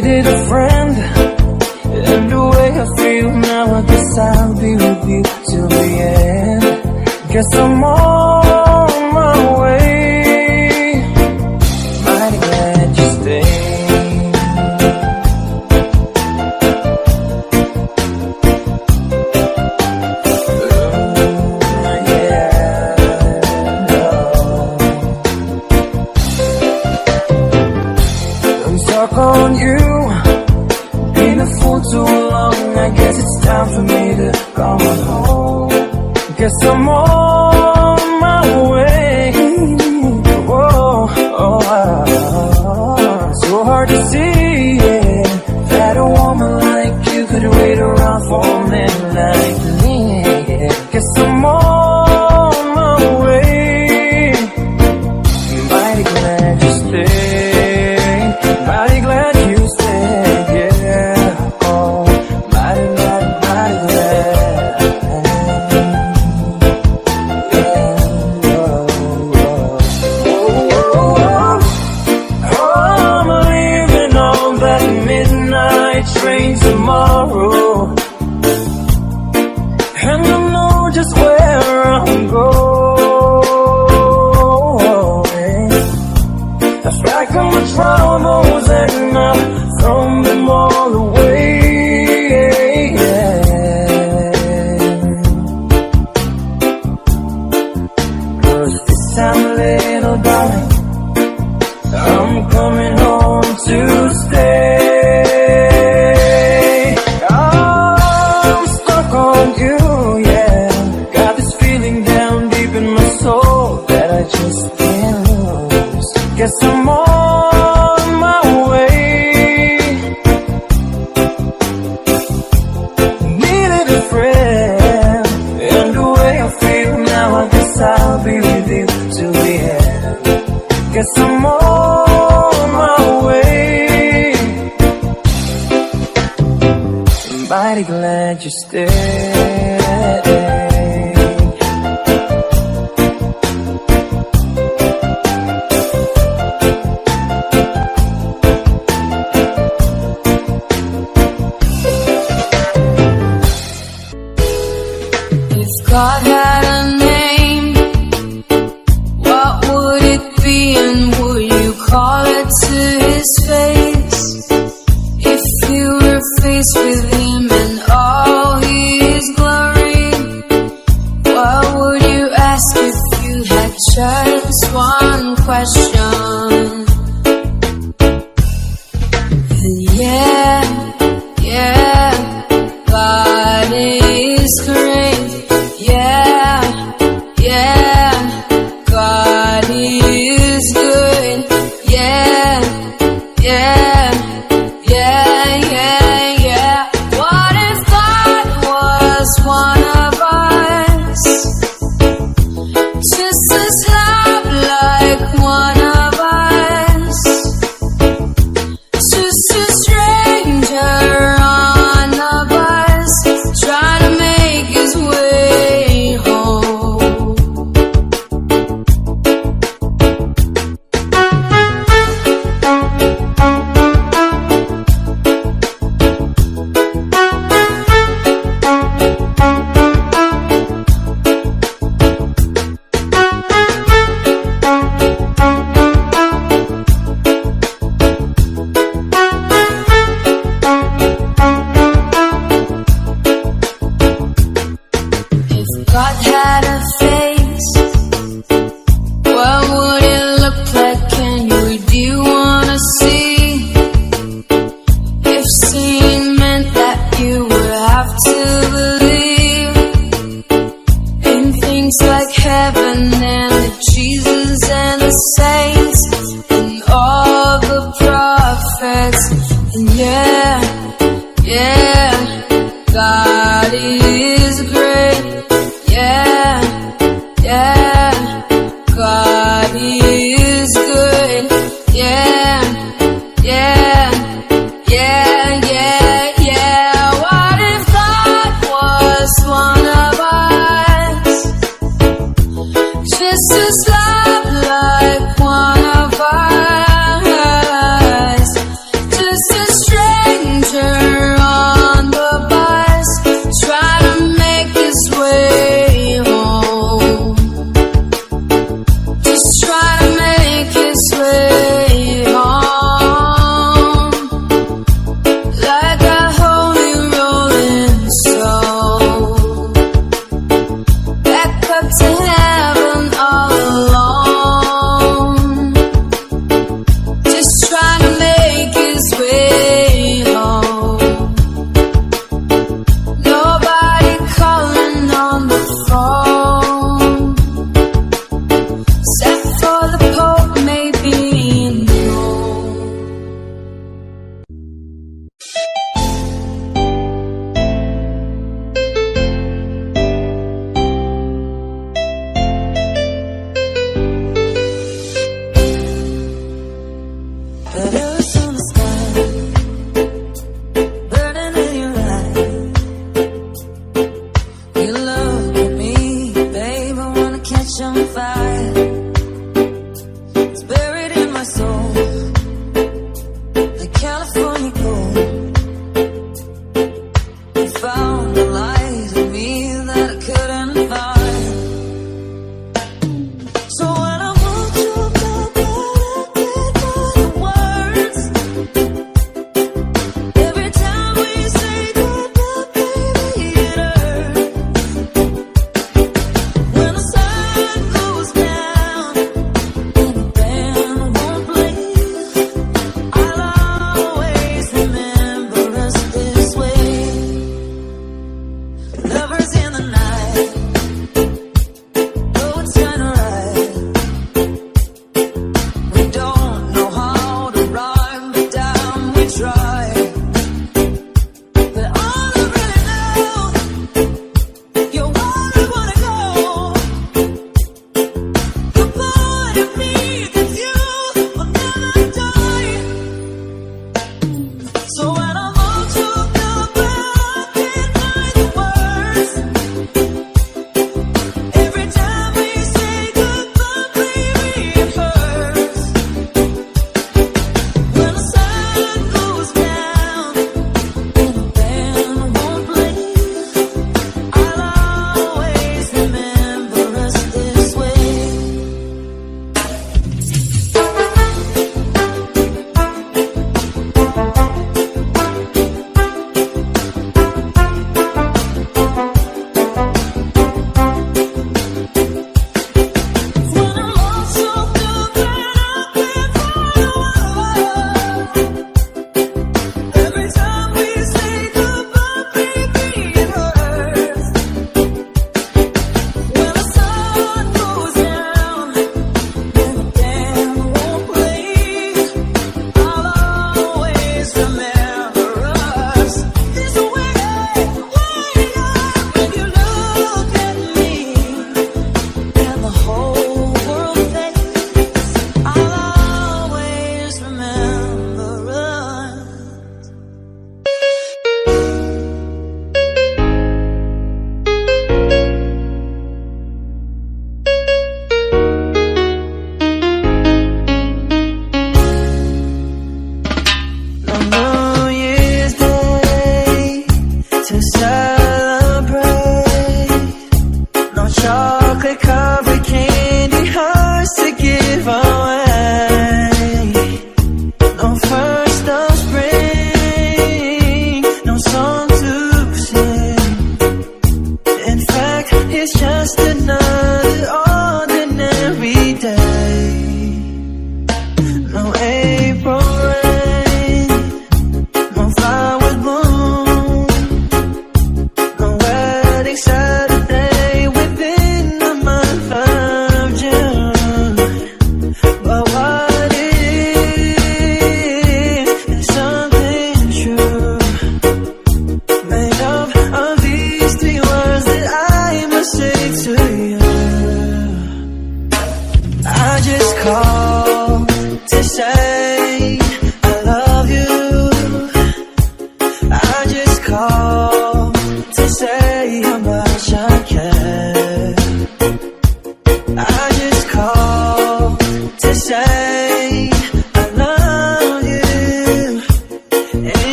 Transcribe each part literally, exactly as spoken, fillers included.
needed a friend, and the way I feel now, I guess I'll be with you till the end. Guess I'm on my way. Mighty glad you stayed. Ooh, yeah, no. I'm stuck on you, been a fool too long. I guess it's time for me to come home. Guess I'm on my way. Whoa, oh, ah. So hard to see, yeah, that a woman like you could wait around for a man like me. Guess I'm on my way. Mighty glad you stayed. Mighty glad you stayed, yeah. Oh, mighty glad, mighty glad. Train tomorrow, and I know just where I'm going. I feel like I'm a troubles and I've thrown them all away. Cause this time, little darling, I'm coming home to stay. Guess I'm on my way. Needed a friend, and the way I feel now, I guess I'll be with you till the end. Guess I'm on my way. Mighty glad you stayed. God had a name, what would it be, and would you call it to his face? If you were faced with him and all his glory, what would you ask if you had just one question? Yeah, yeah, God is great. Yeah, yeah, God is good. Yeah, yeah, yeah, yeah, yeah. What if God was one of us? Just as love like one of us. Just a stranger on the bus, trying to make his way home. If God had a face, what would it look like? Can you, do you wanna see? If seeing meant that you would have to believe in things like heaven and the Jesus and the saints and all the prophets. And yeah, yeah, God is great. Yeah, yeah, God is good. Yeah, yeah, yeah, yeah, yeah. What if God was one of us? Just as love like one of us. Just as strong.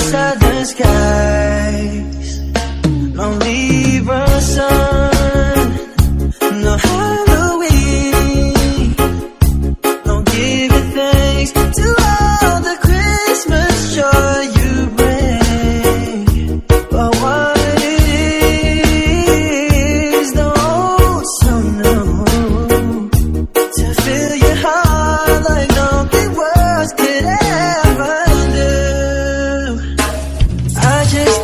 southern skies, long Libra sun, no Halloween, don't give it thanks to all the Christmas joy you bring. But what it is, the old song knows, to fill your heart like nothing words could ever do. I just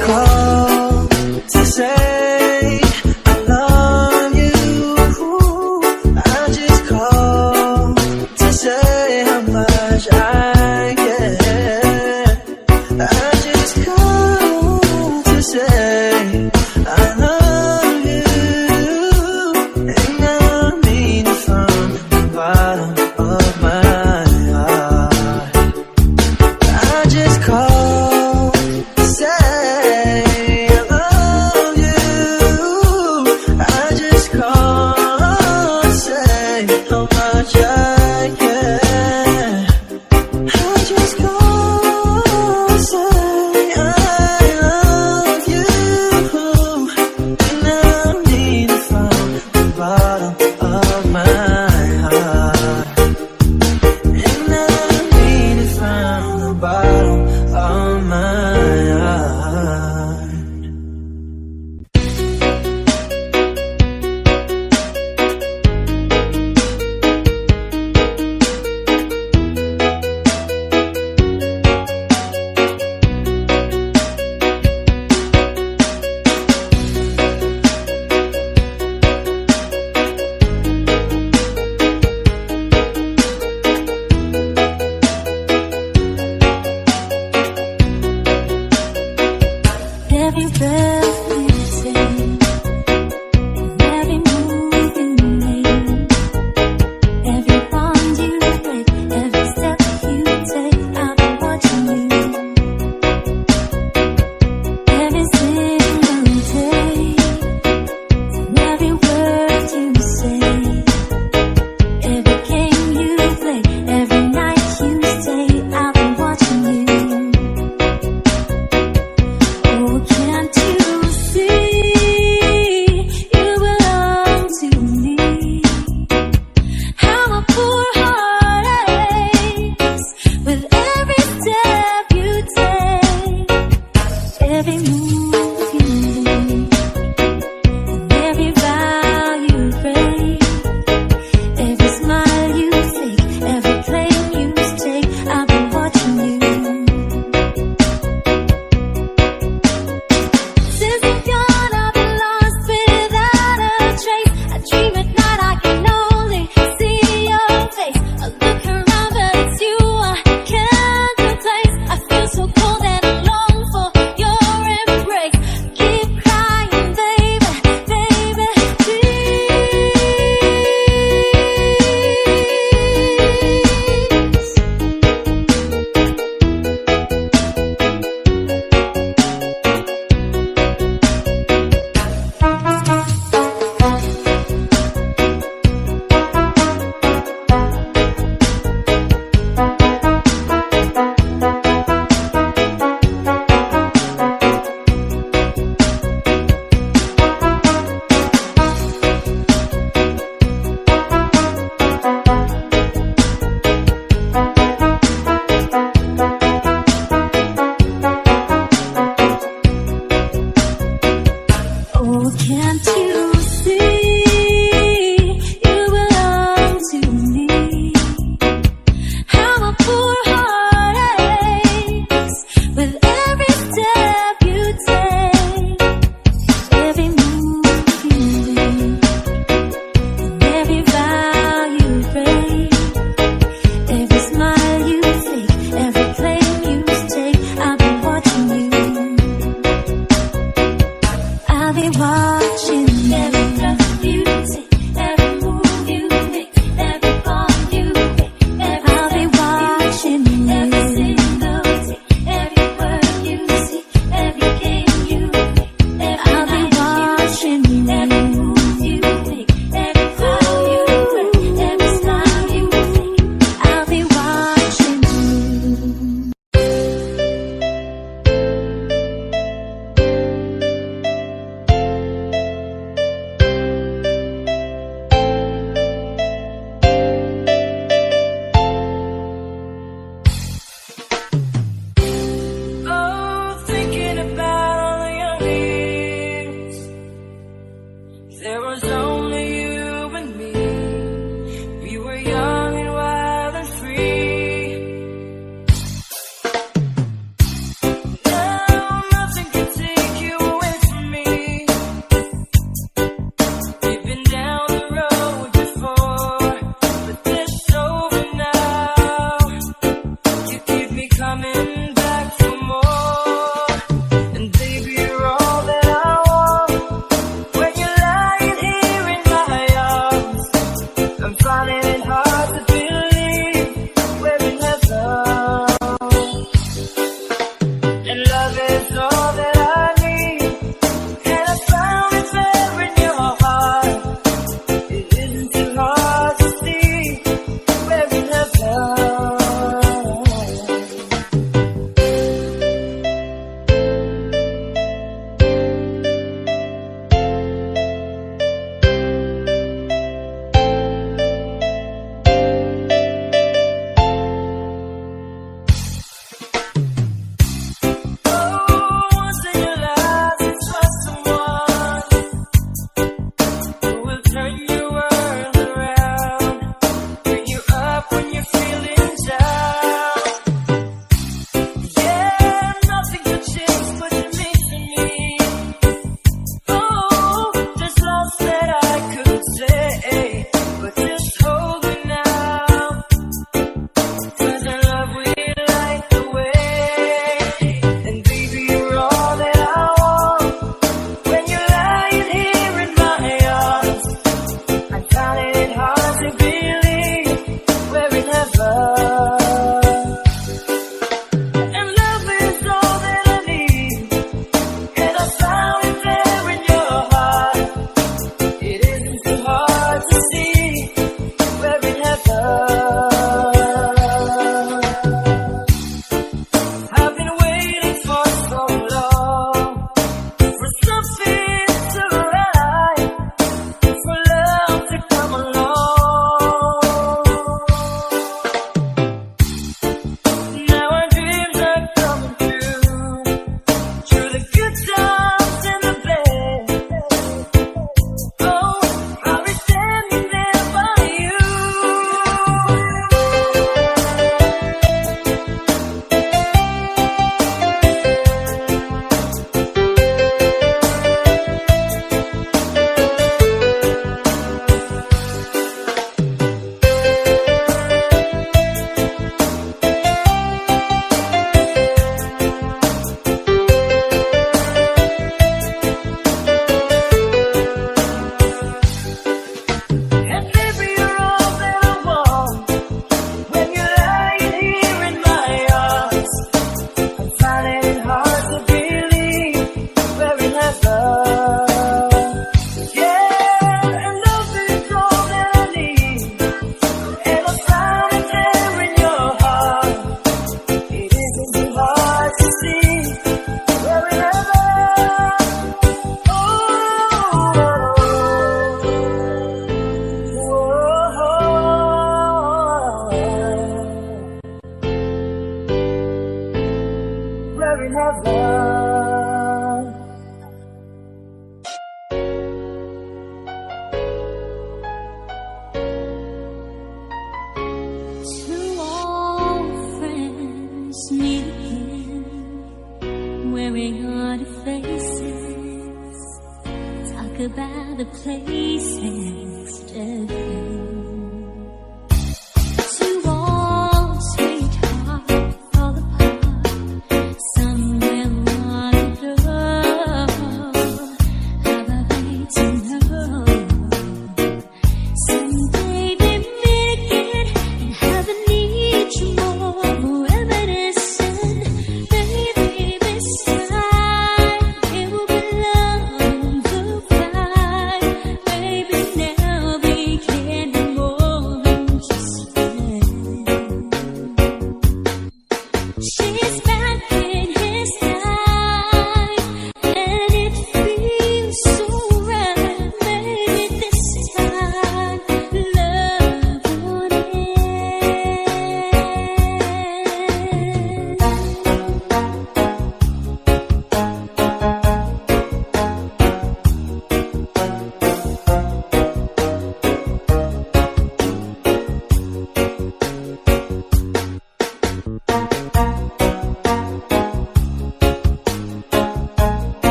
Now we can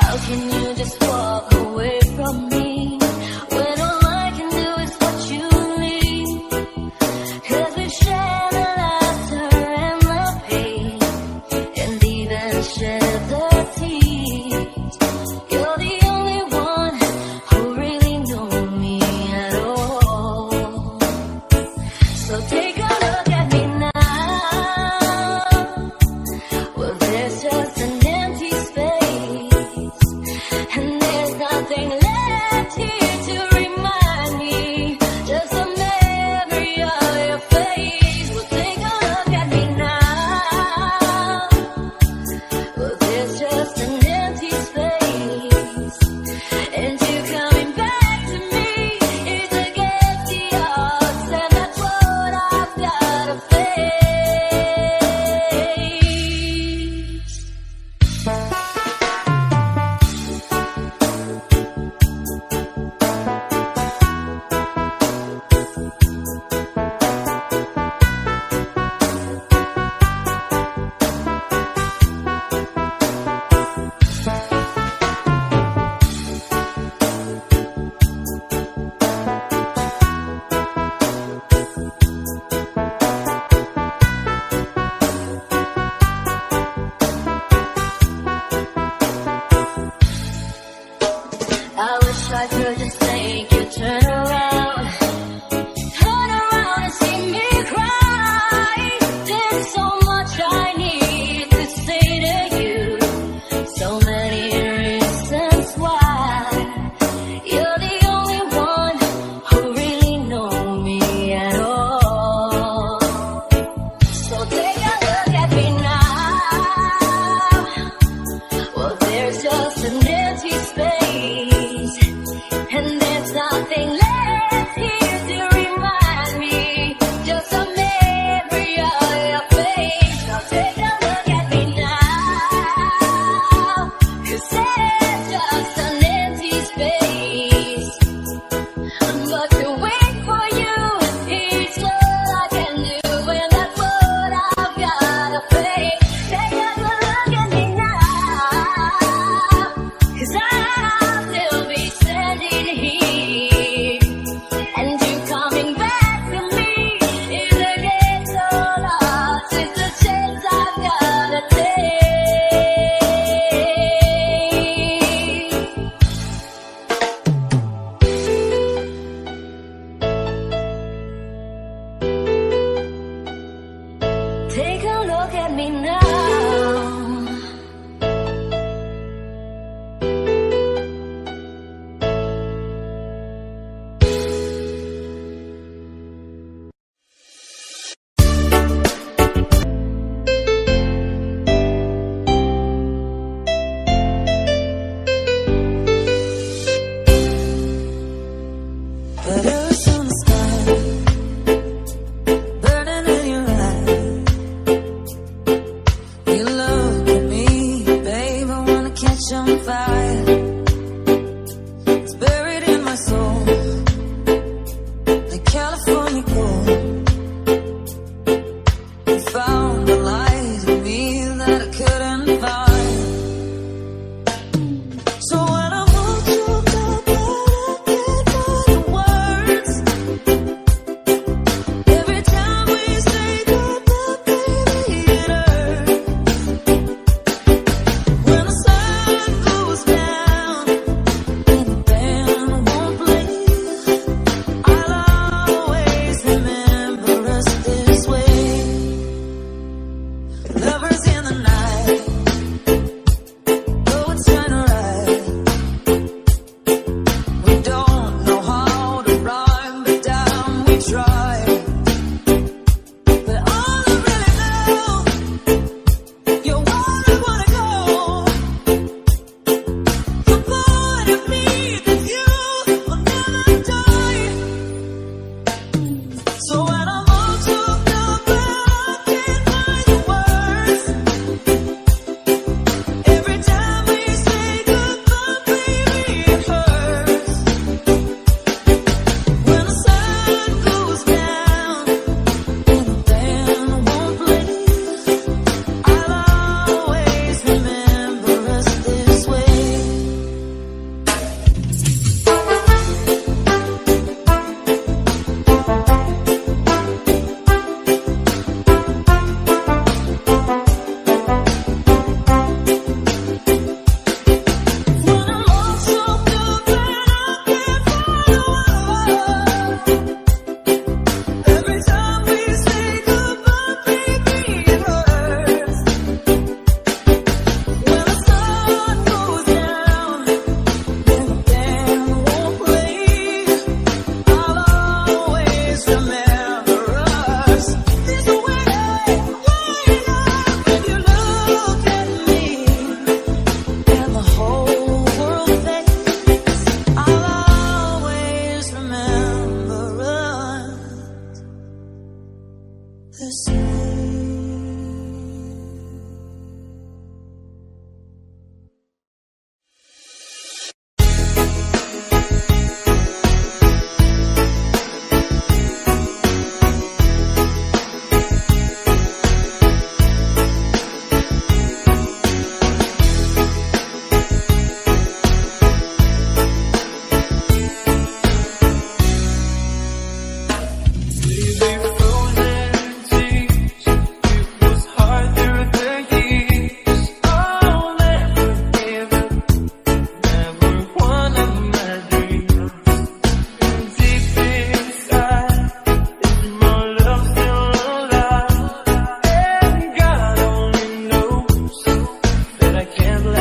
Well, there's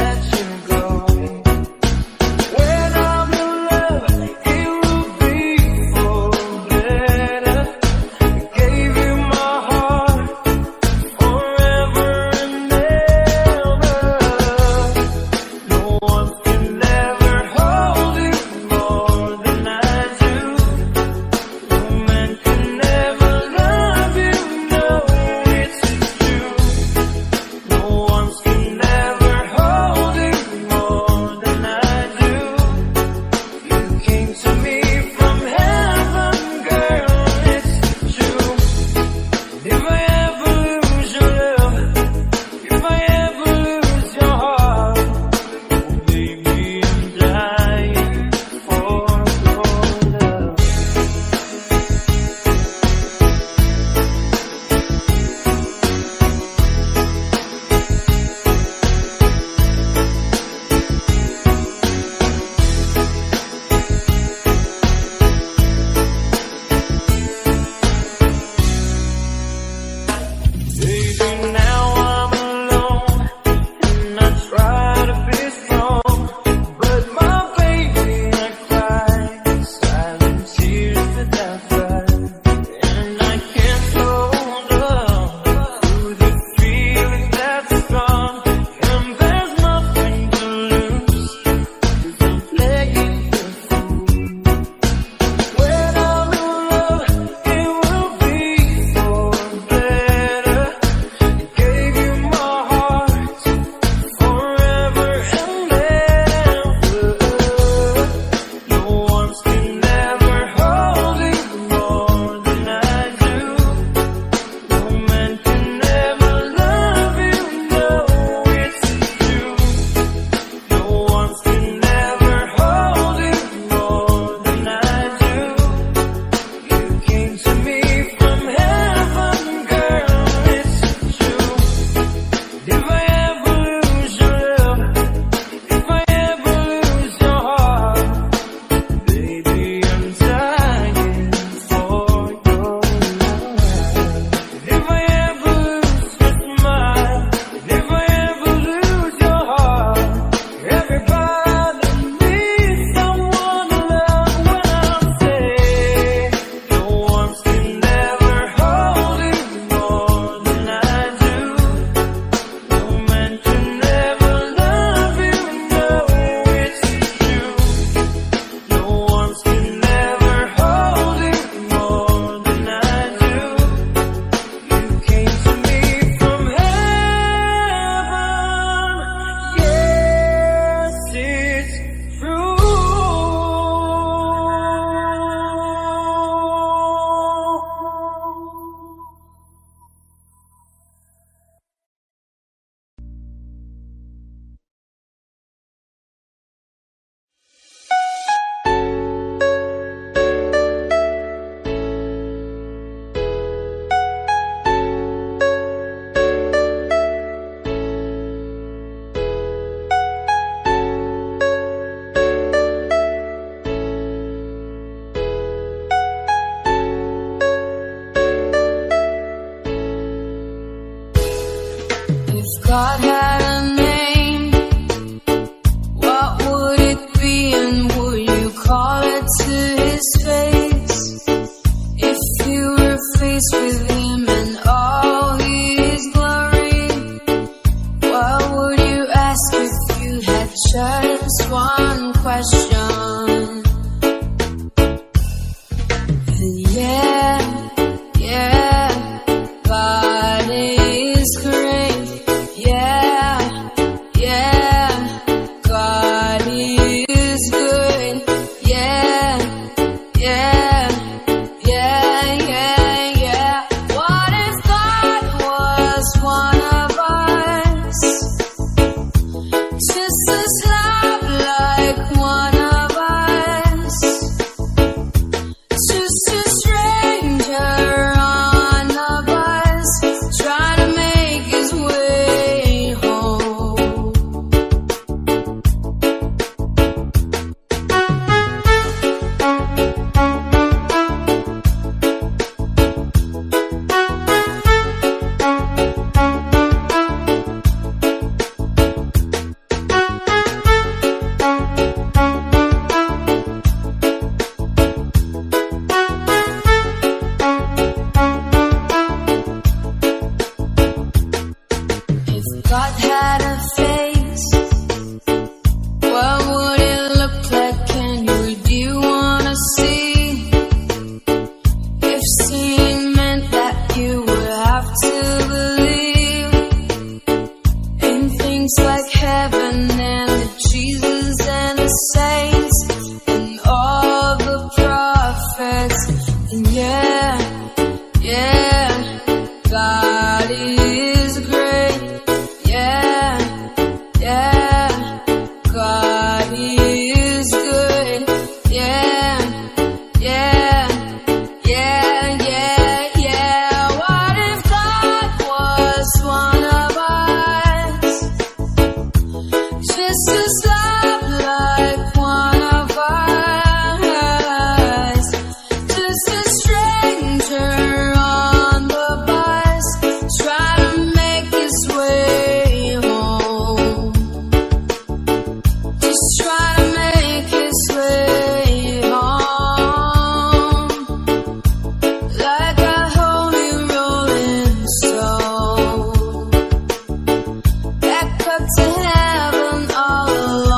God had a name, what would it be, and would you call it to his face? If you were faced with him and all his glory, what would you ask if you had just one question? And yeah, yeah, God is great. Yeah, yeah, God is good. Yeah, yeah, yeah, yeah, yeah. What if God was one of us? Just as love like one of us. Just a stranger on a bus, trying to make his way home. heaven and the Jesus and the saints and all the prophets. And yeah, yeah, God is great. Yeah, yeah, God is good. Yeah, yeah, yeah, yeah, yeah. What if God was one of us? Just to stop like one of us. Just a stranger on the bus, try to make his way home. Just try to make his way home. Like a holy rolling stone, back up to heaven all alone.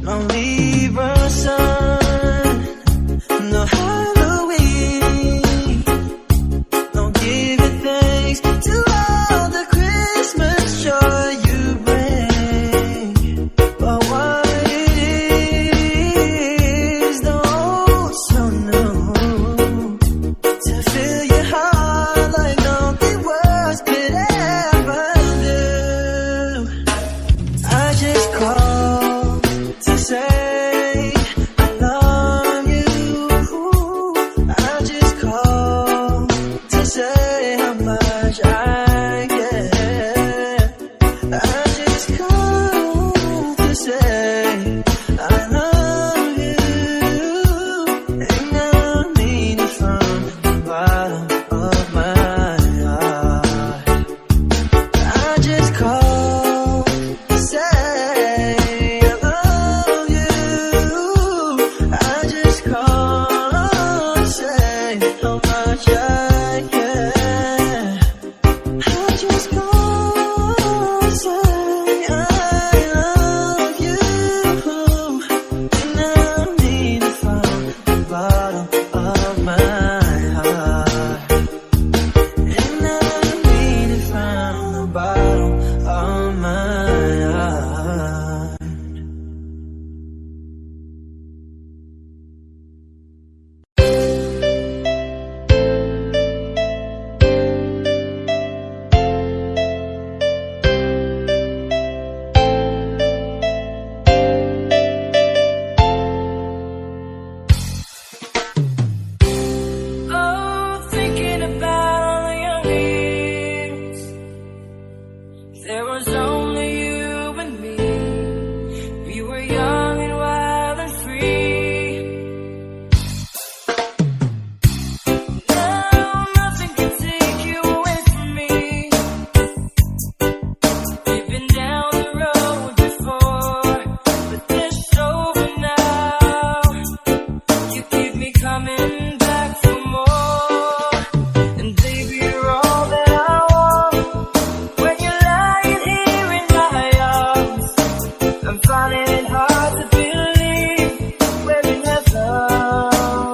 no Libra sun, no Halloween, no giving thanks to all the Christmas joy you bring. But what it is, though so new, to fill your heart like nothing words could ever do. I just called to say I love you. I just called to say how much I care. I just called to say I love you, and I mean it from the bottom of my heart. I just called to say I love you. I just called to say how much I care. I just called to say I love you, and I mean it from the bottom of my heart. And I mean it from the bottom of my heart. Oh, thinking about all the young years, there was only you and me. We were young and wild and free. Now nothing can take you away from me. We've been down the road before, but this is over now. You keep me coming back for more, and baby, you're all that I want. When you're lying here in my arms, I'm finding it hard to believe we're in heaven.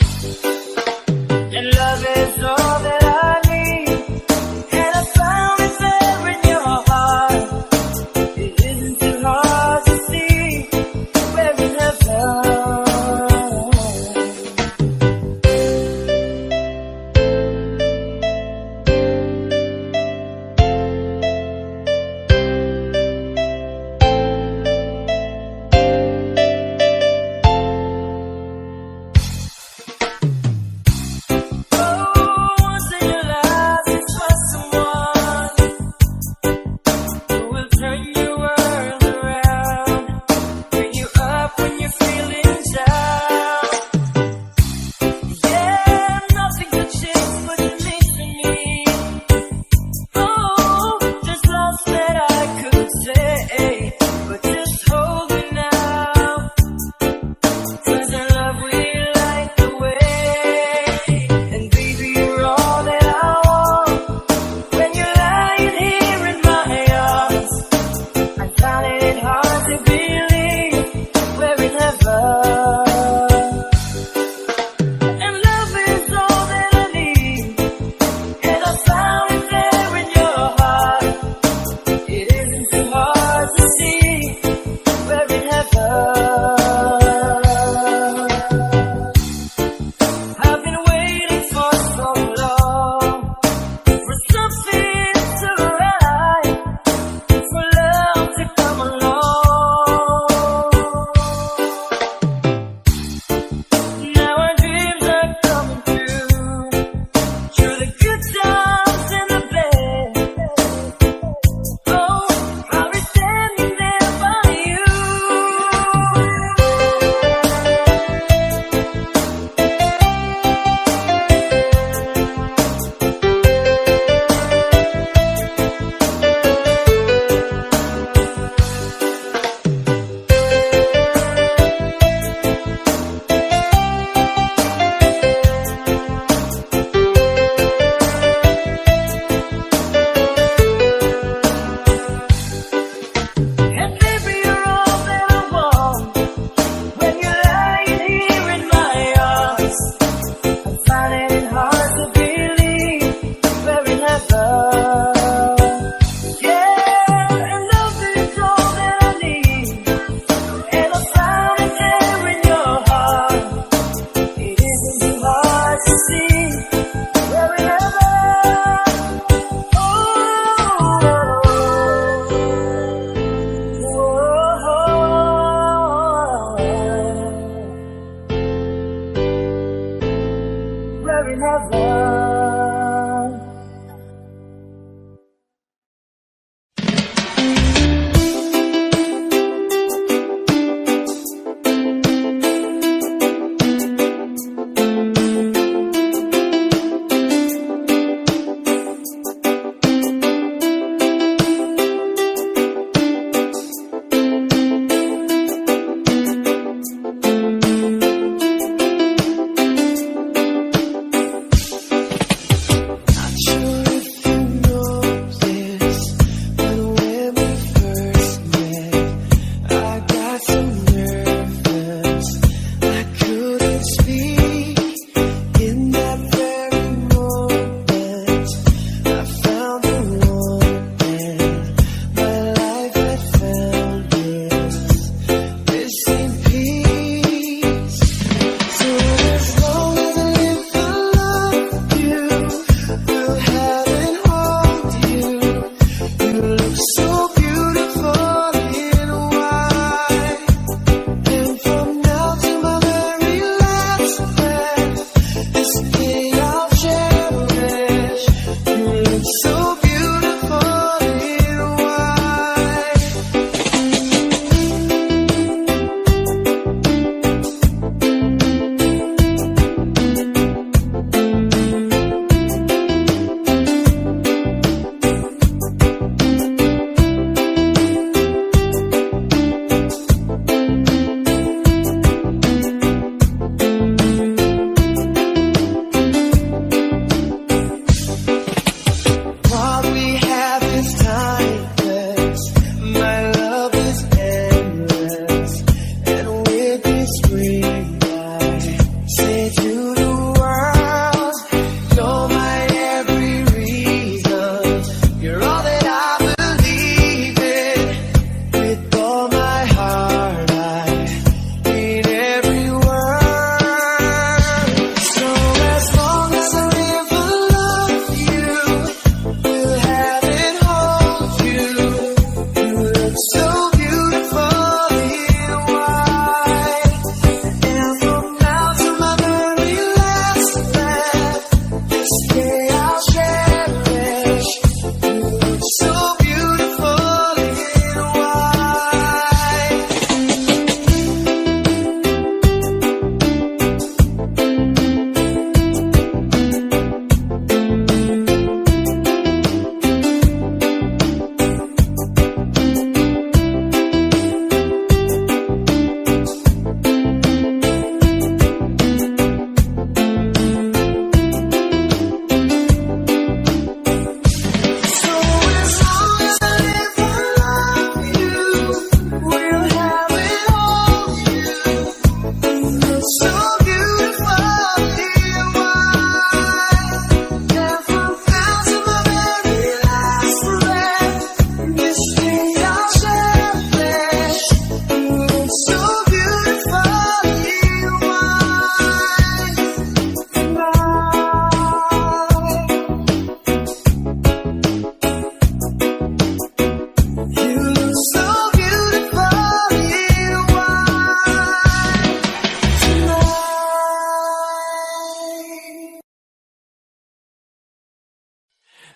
And love is all that I need, and I found it there in your heart. It isn't too hard to see we're in heaven.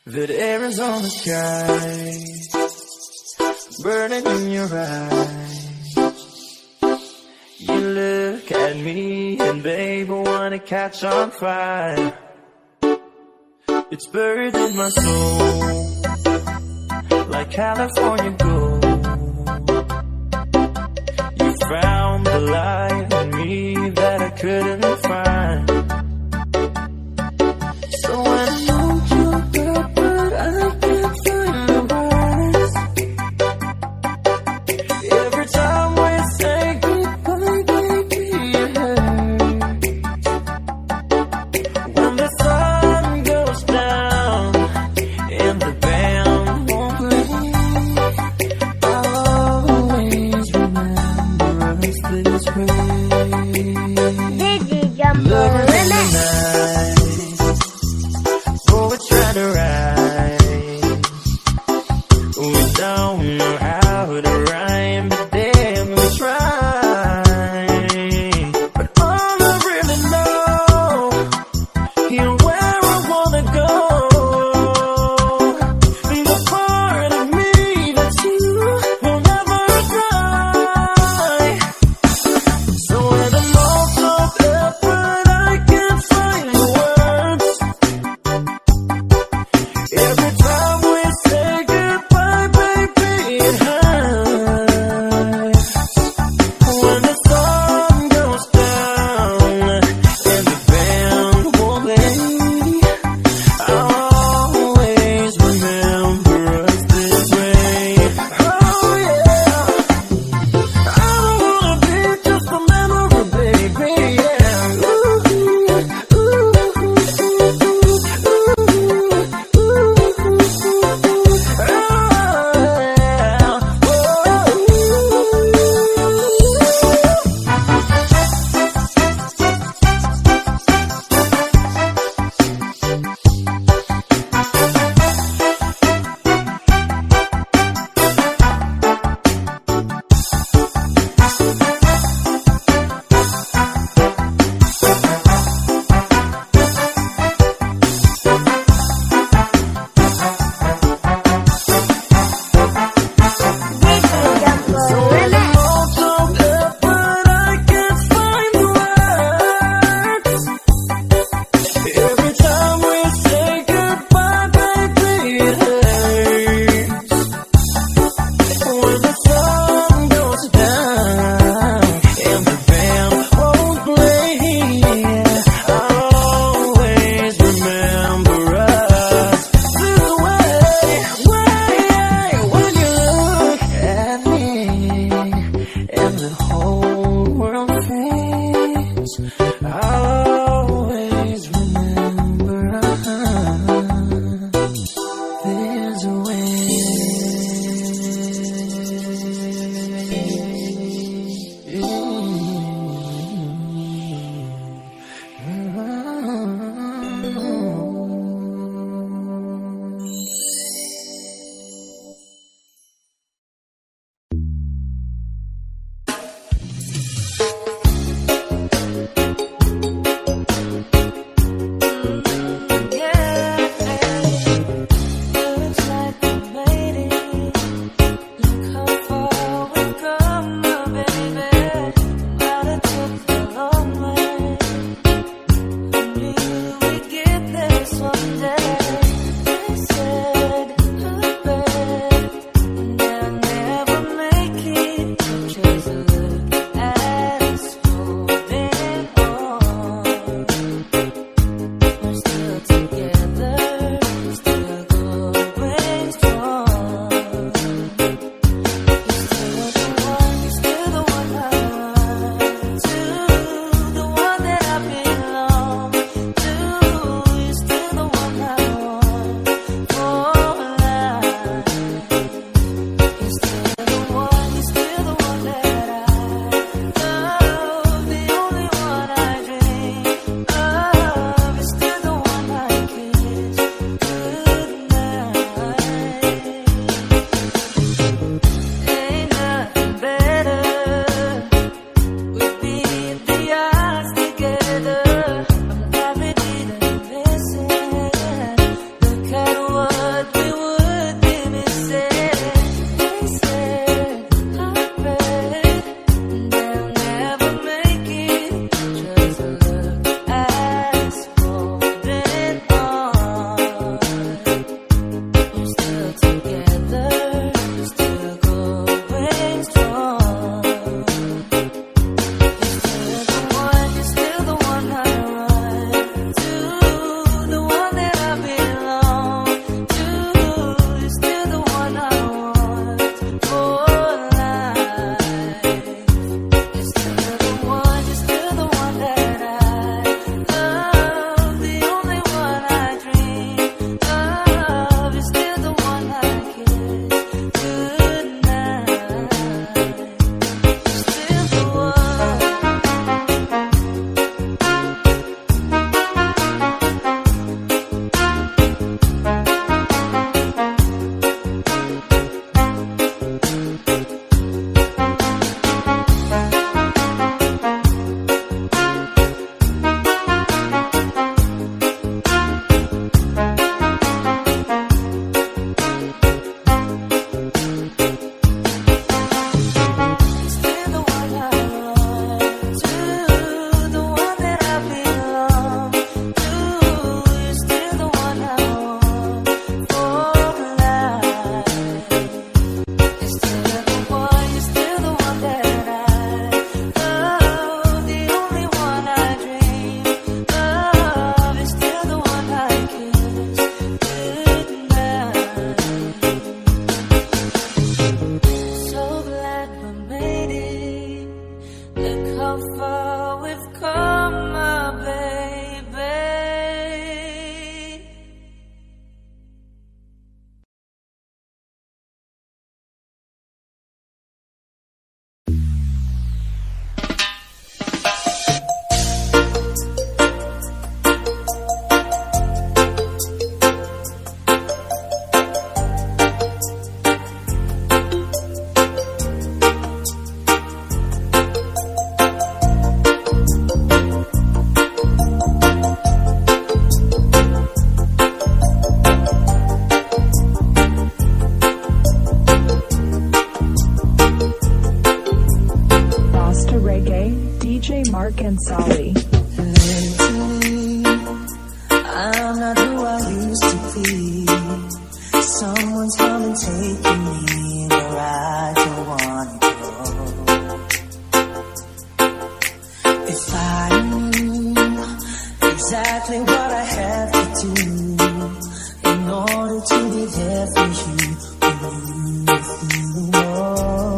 That Arizona sky burning in your eyes. You look at me and babe, I wanna catch on fire. It's buried in my soul like California gold. You found the light in me that I couldn't find. So when I hold you back, but I can't find the words. Every time we say goodbye, baby, it hurts. When the sun goes down and the band won't play, I'll always remember us this way. Digi Jumbo Lovers in the Remix. night, oh, we're trying to ride. We don't know how to rhyme, but damn, we try. But all I really know, you're where I wanna go. The part of me that you will never try. So when the notes of effort, I can't find the words. Every time we say goodbye, baby, it hurts. When the sun goes down and the band won't play, I'll always remember us this way. Oh yeah, I don't wanna be just a memory, baby. Yeah. Ooh, ooh, ooh, ooh, ooh, Digi Jumbo Remix. Every time we say goodbye, baby, it hurts. When the sun goes down and the band won't play, I'll always remember us this way, way. When you look at me and the whole world fades, I'll always remember us this way. how far we've come, my baby. D J Mark and Solly. Lately, I'm not who I used to be. Someone's come and taken me where I don't want to go. If I knew exactly what I have to do in order to be there for you, would you know?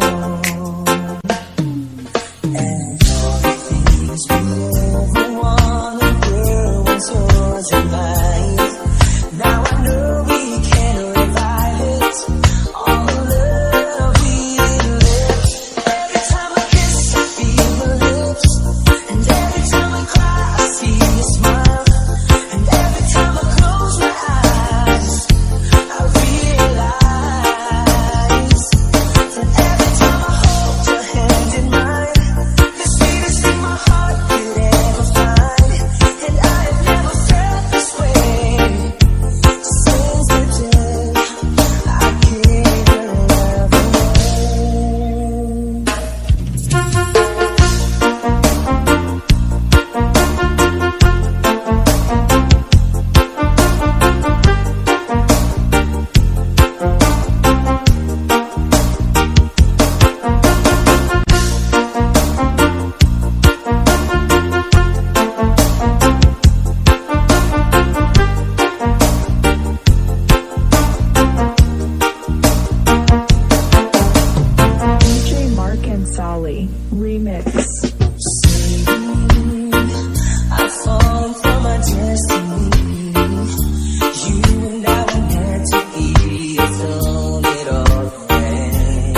Now I know we can revive it. All the love we lived. Every time I kiss, I feel your lips. And every time I cry, I see you smile. And every time I close my eyes, I realize that every time I hold your hand in mine, the sweetest thing my heart could ever find. And I have never felt this way since the day I gave your love away. D J Mark and Solly remix. I've fallen for my destiny. You and I were meant to be. I've thrown it all away.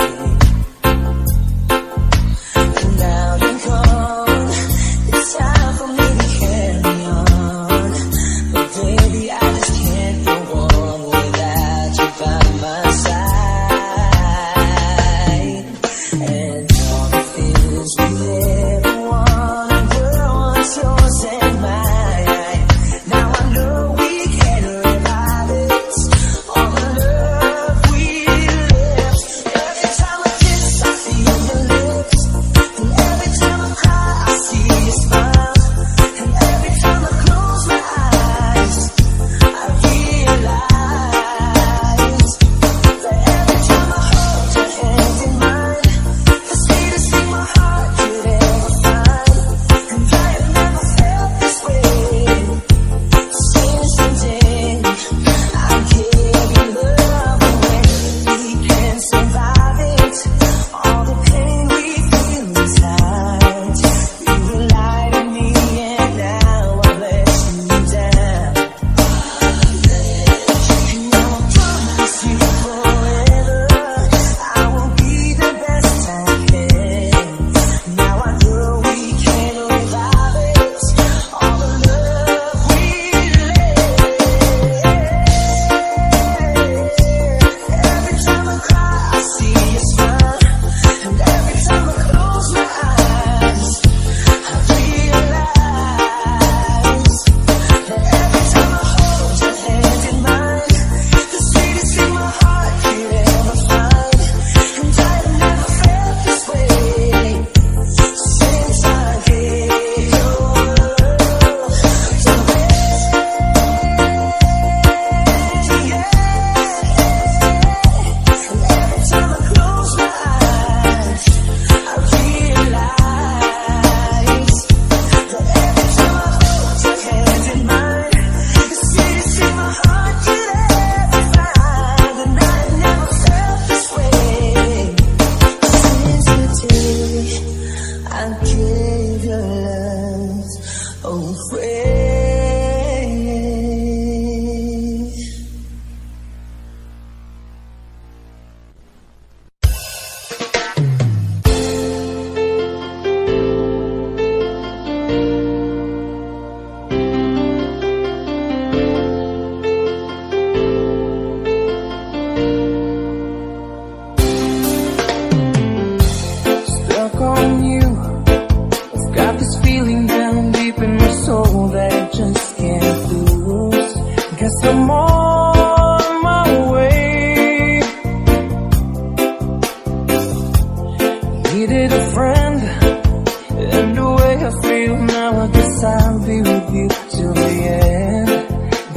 And now you're gone. It's time for me to carry on. But baby, I just can't go on without you by my side. And all the fears we ever wanted were once yours and mine.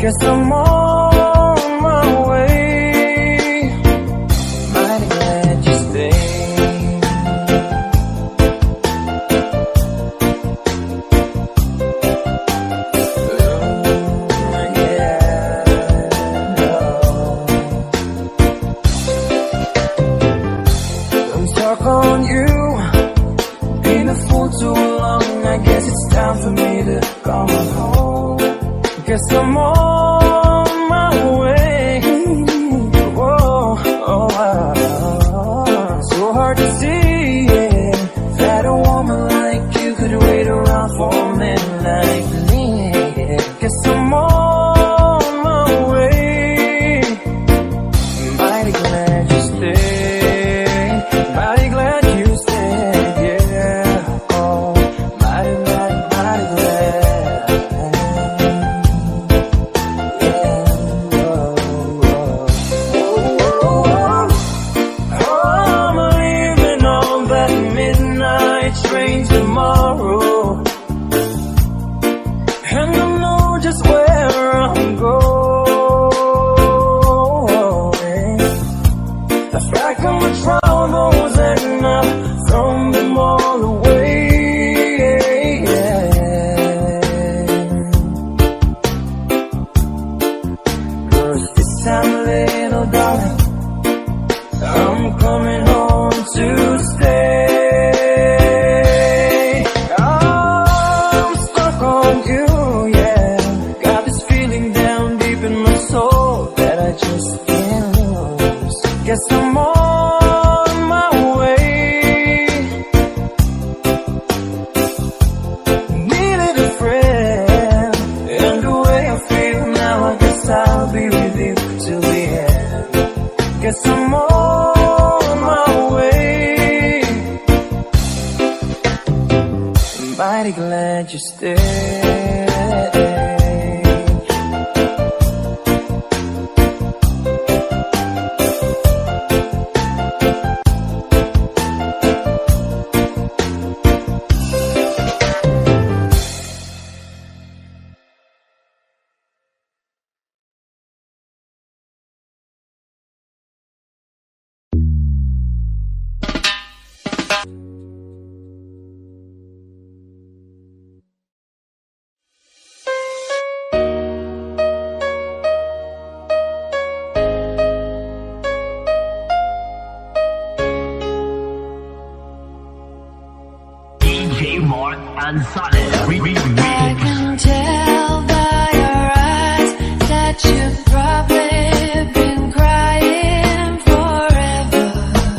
Guess I'm on my way. Mighty glad you stayed. Oh, yeah. I'm stuck on you. Been a fool too long. I guess it's time for me to come home. Guess I'm on my way. Whoa, oh, wow. So hard to see, yeah, that a woman like you could wait around for a man like me. Yeah. Guess I'm on my way. Mighty glad you stayed. Mighty glad you stayed, yeah. Oh, mighty glad, mighty glad. Train tomorrow, and I know just where I'm going. I pack up my troubles and I throw them all away. Cause this time, little darling, I'm coming home to stay. Guess I'm on my way. Needed a friend, and the way I feel now, I guess I'll be with you till the end. Guess I'm on my way. Mighty glad you stayed. And solid re- re- re- I can tell by your eyes that you've probably been crying forever.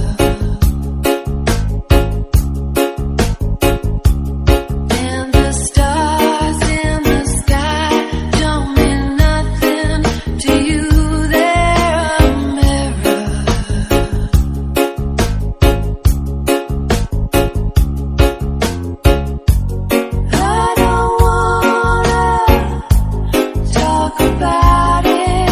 And the stars in the sky don't mean nothing to you. They're a mirror. I don't wanna talk about it.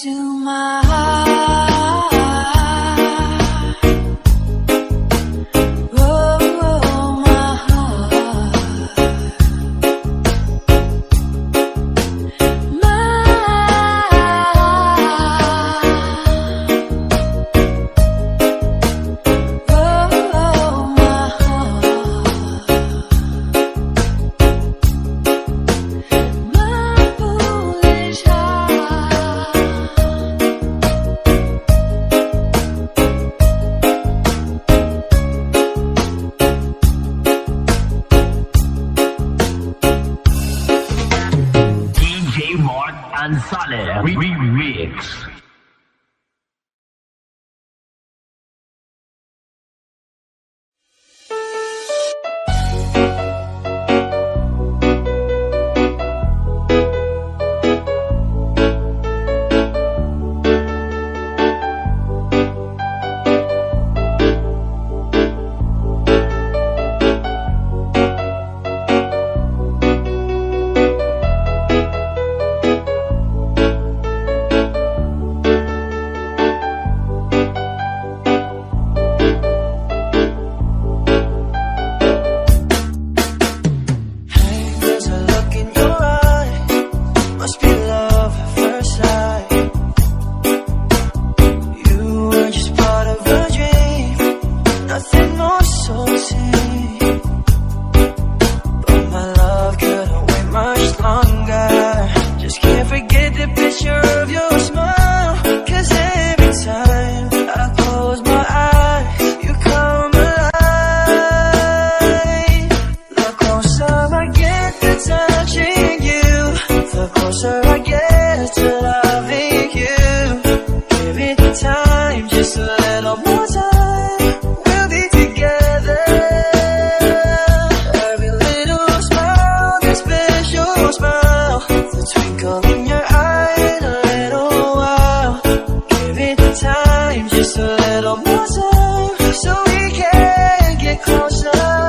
to my heart. Oh, oh, my heart. My oh, oh, my heart. My foolish heart. D J Mark and Saleh Remix. Hey, there's a look in your eye. Must be love at first sight. You were just part of a dream, nothing more so sweet. But my love couldn't wait much longer. Just can't forget the picture of your smile. 'Cause every time I close my eyes, you come alive. The closer I get to touching you, the closer I get to loving you. Give it time, just a little more time. We'll be together. Every little smile, that special smile, the twinkle in your eye in a little while. Give it time, just a little more time, so we can get closer.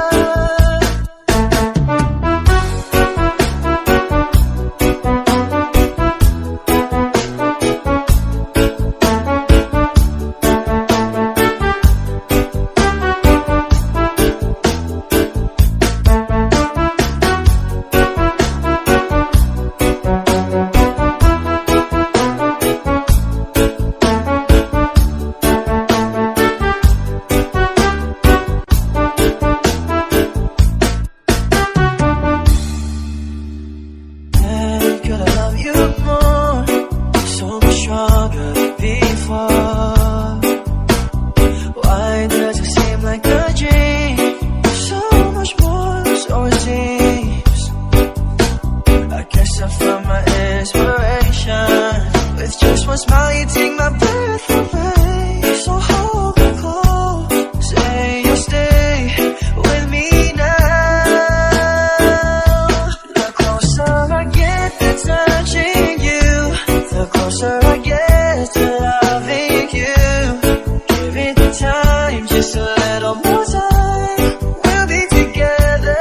And could I love you more, so much stronger than before? Why does it seem like a dream? So much more, so it seems. I guess I found my inspiration. With just one smile, you take my breath away. So hold me close, say you'll stay with me now. The closer I get to touching you, the closer I get to loving you. Give it time, just a little more time. We'll be together.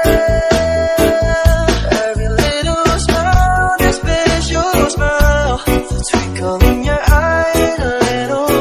Every little smile, that special smile, the twinkle in your eye in a little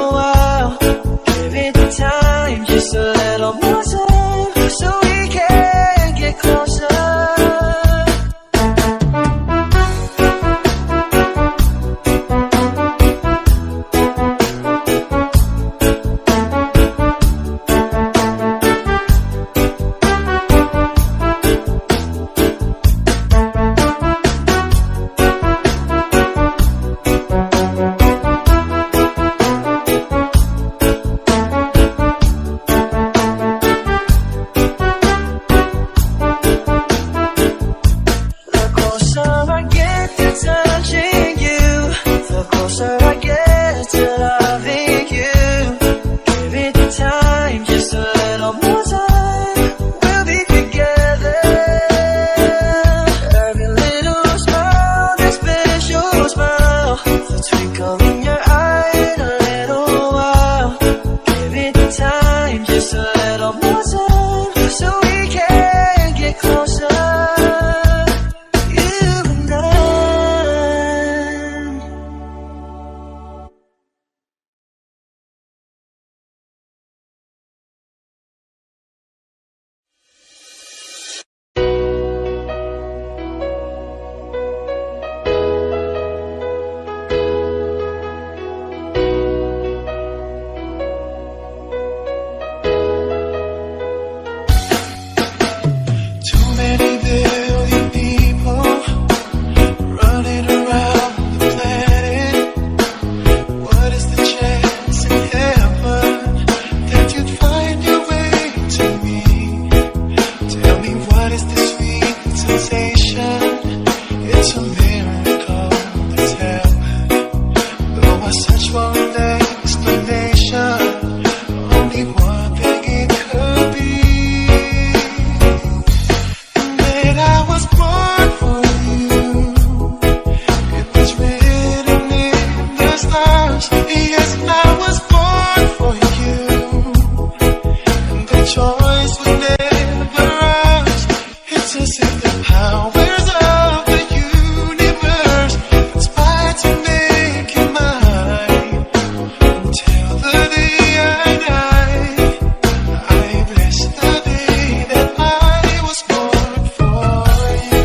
I searched for an explanation, only one thing it could be, that I was born for you. It was written in the stars. Yes, I was born for you, and the choice was never ours. It's as if the powers of the universe conspired to make you mine. Until the day I die, I bless the day that I was born for you.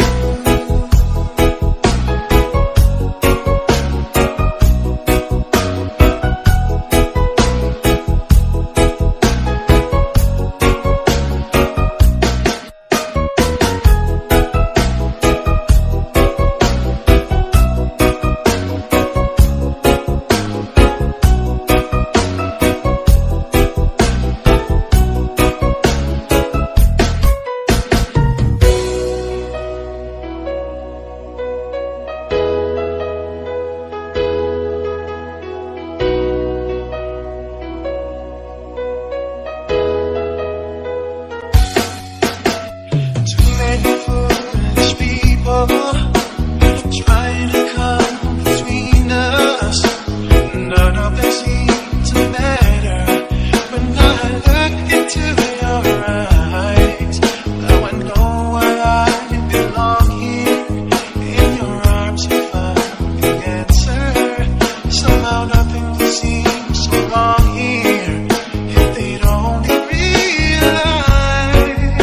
Too many foolish people trying to come between us. None of them seem to matter when I look into your eyes. Now I know why I belong here. In your arms I find the answer. Somehow nothing will seem so wrong here if they'd only realize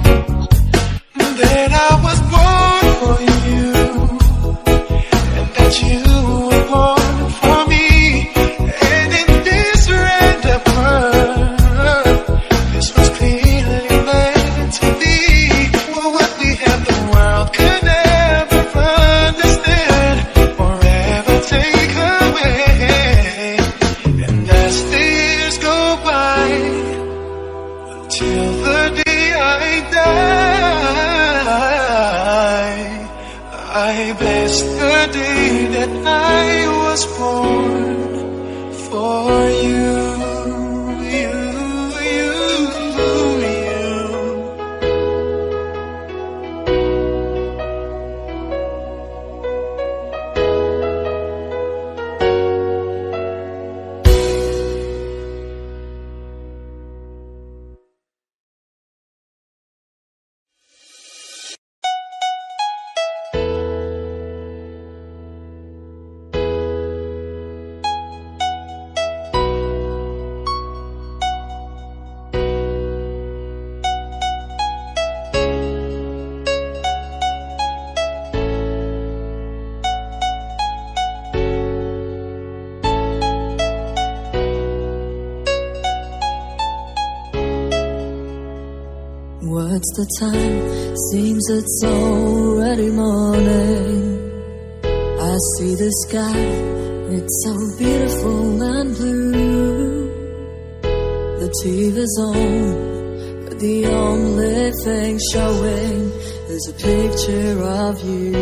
that I was born for you, and that you were born for me. And in this random world, this was clearly meant to be. Well, what we have, the world could never understand or ever take away. And as the years go by, until the day I die, I bless the day that I was born for you, you, you, you. What's the time? Seems it's already morning. I see the sky, it's so beautiful and blue. The T V's on, but the only thing showing is a picture of you.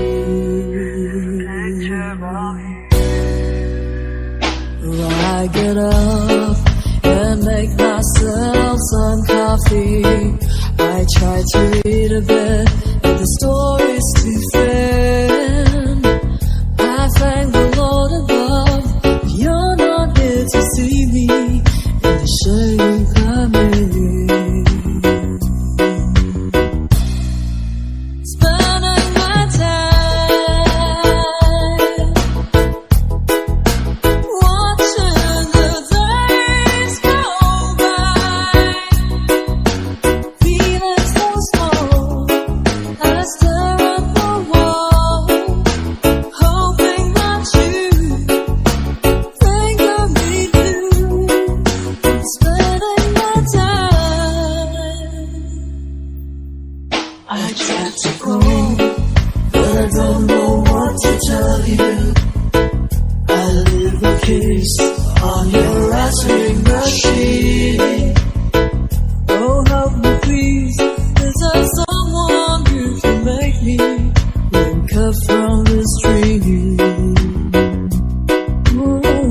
I get up and make myself some coffee. I try to read a bit, but the story's too thin. I thank the Lord above, but you're not here to see me in the shape I'm in. Spending my time watching the days go by, feeling so small. I stare at the wall, hoping that you think of me too. Spending my time. I try to go, but I don't know what to tell you. I leave a kiss on your answering machine. Oh, help me please, is there someone who can make me wake up from this dream? Ooh.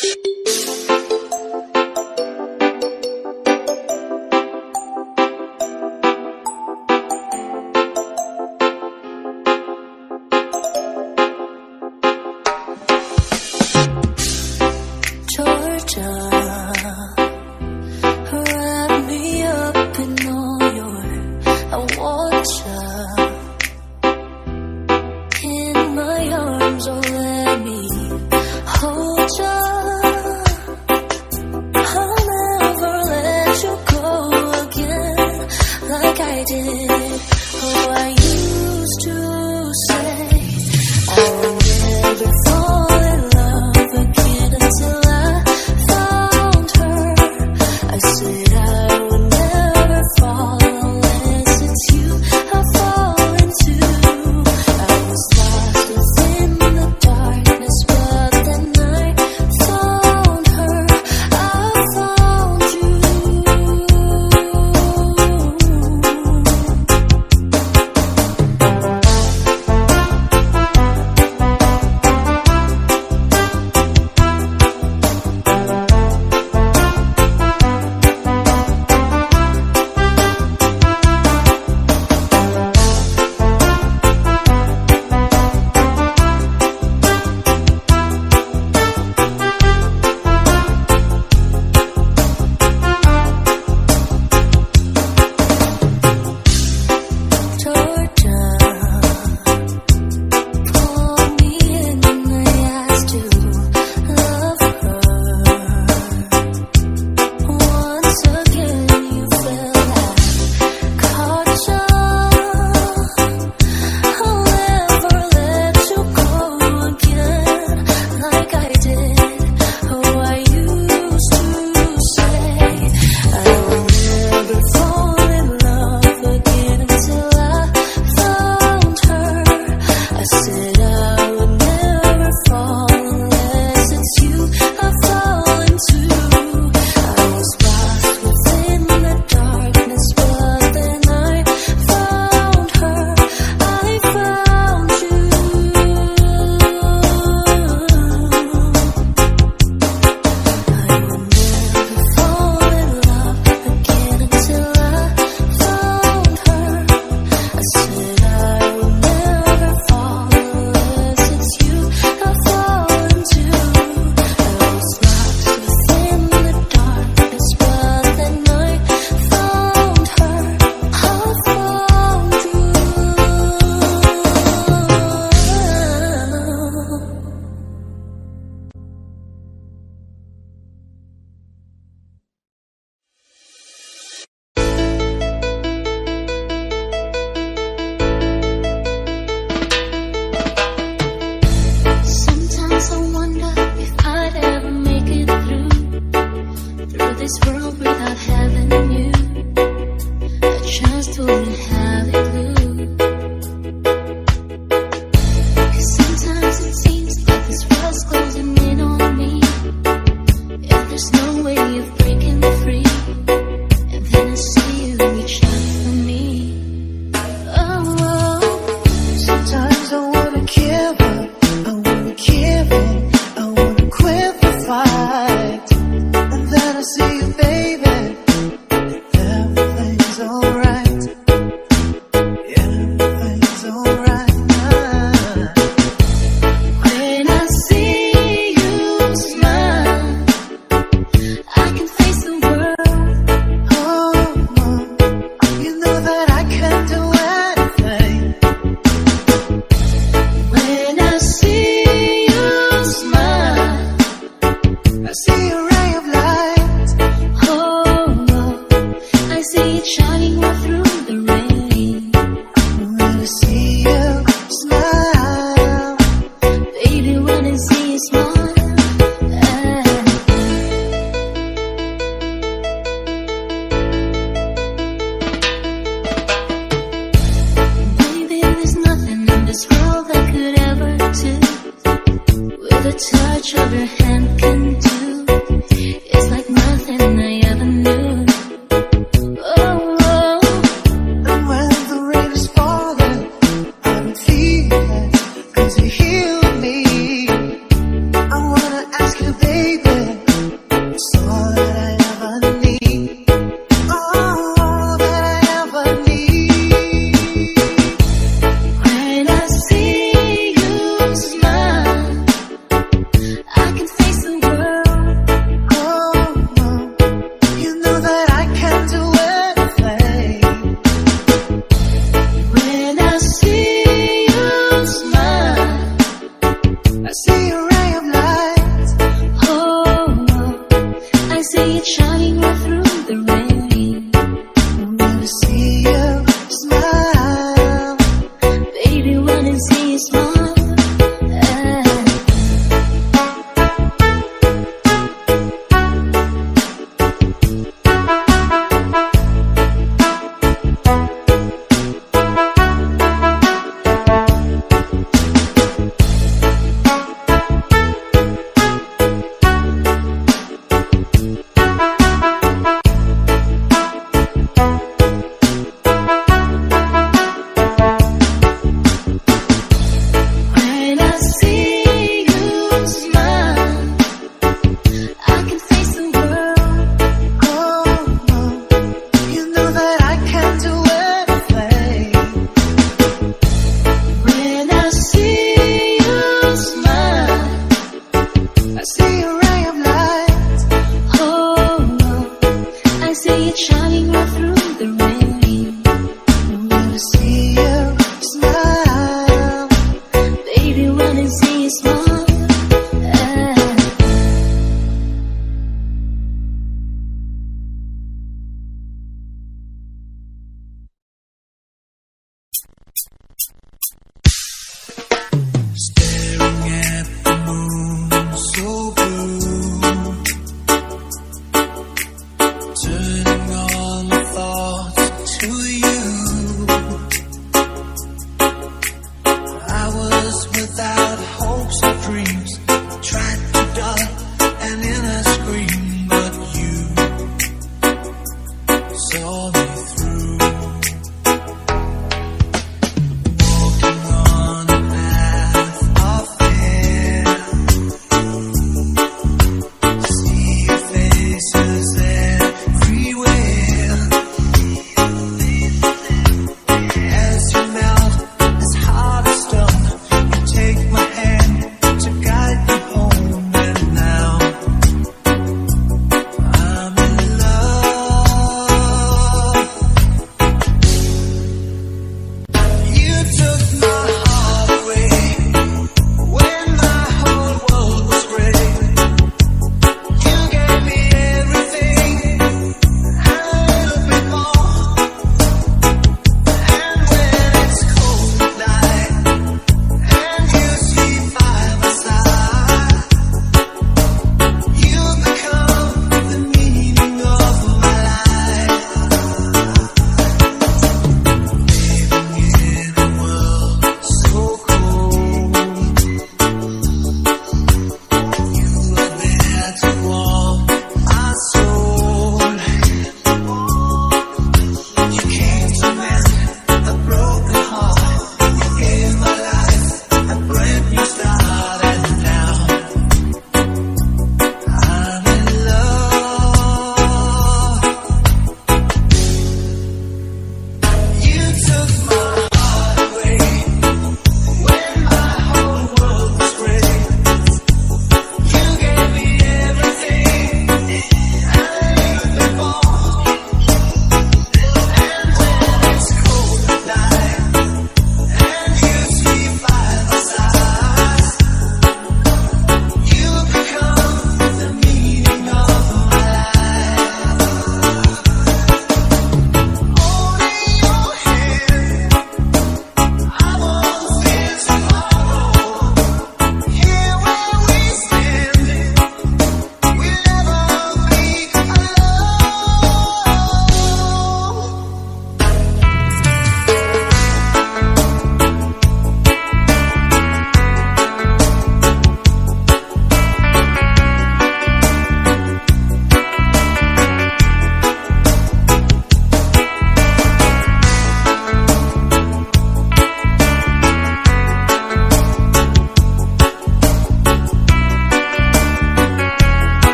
see you, baby. Everything's alright.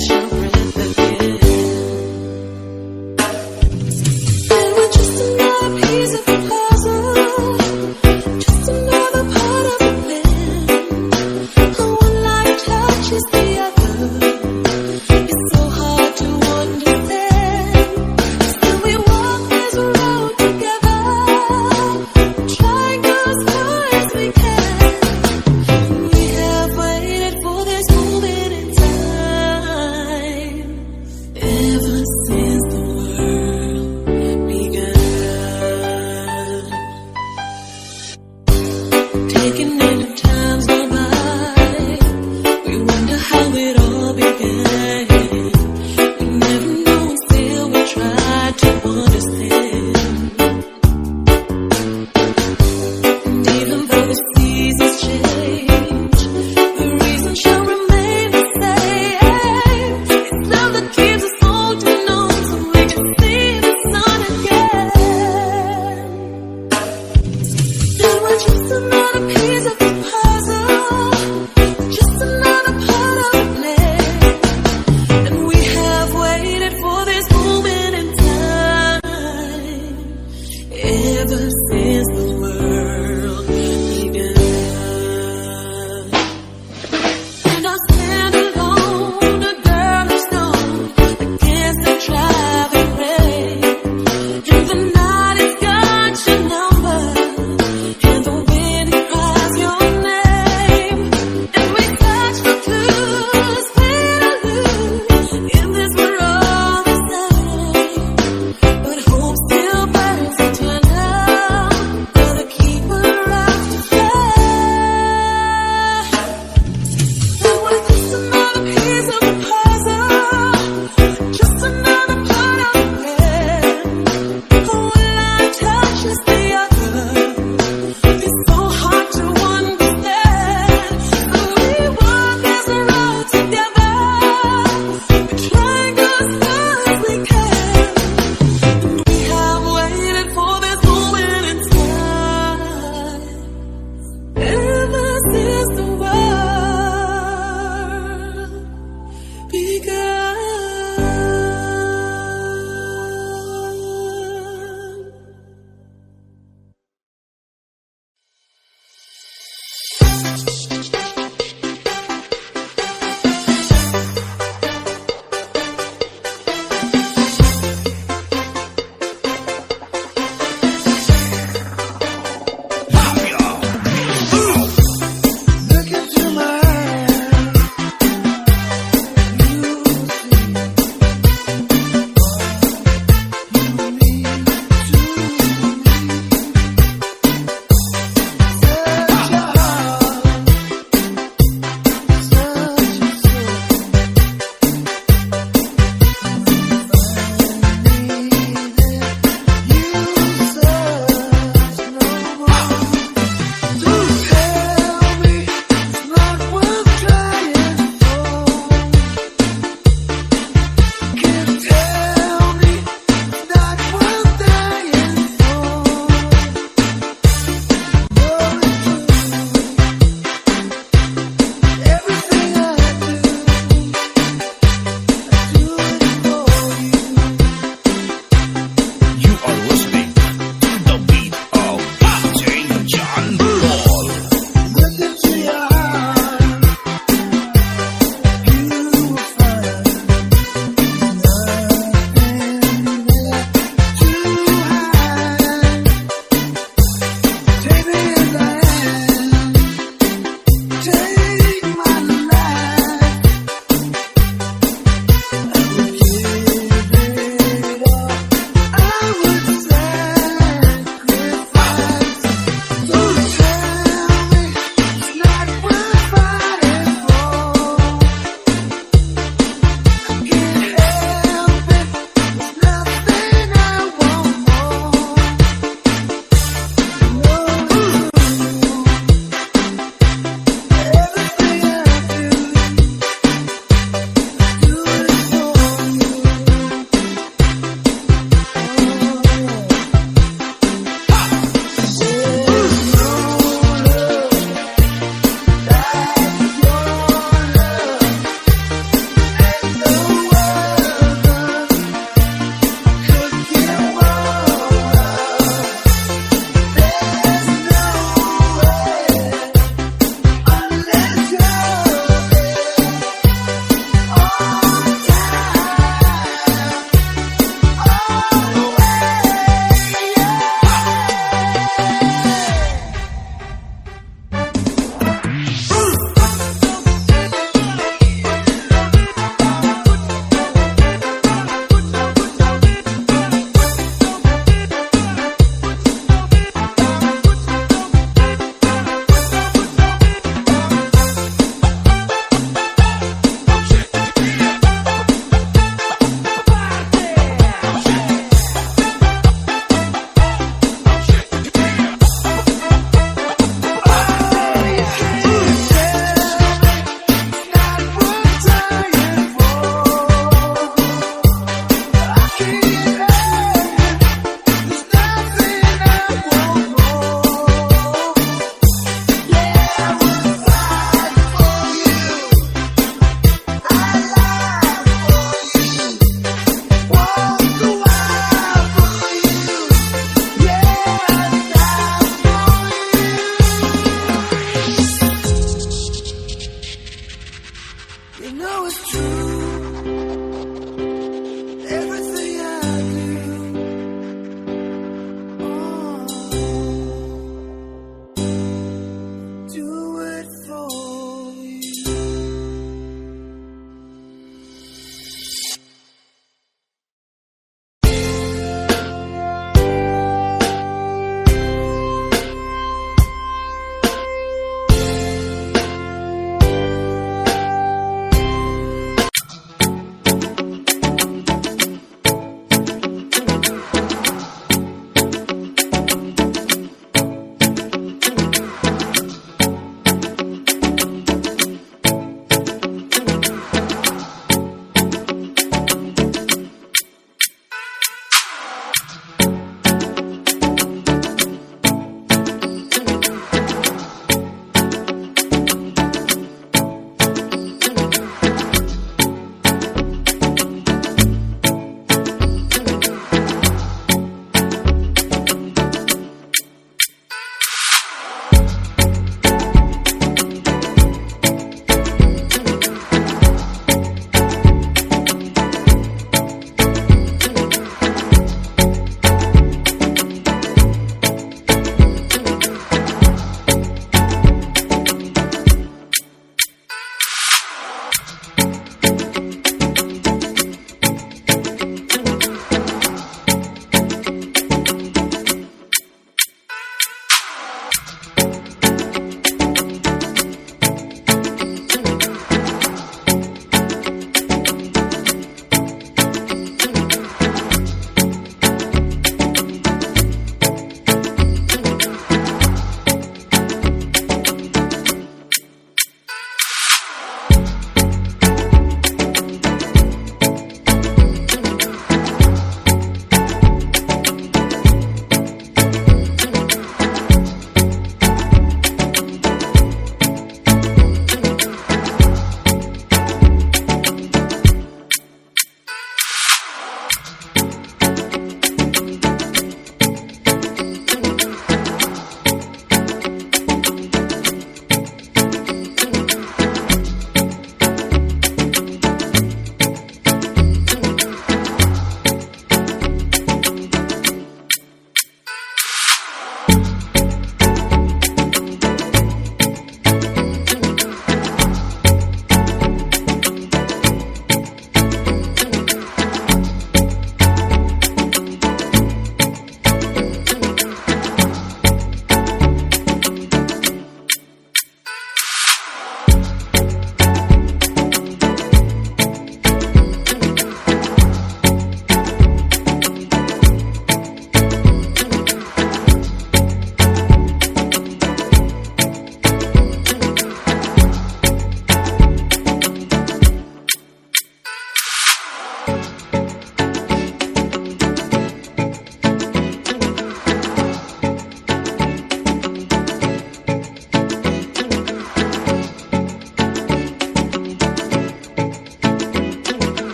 Because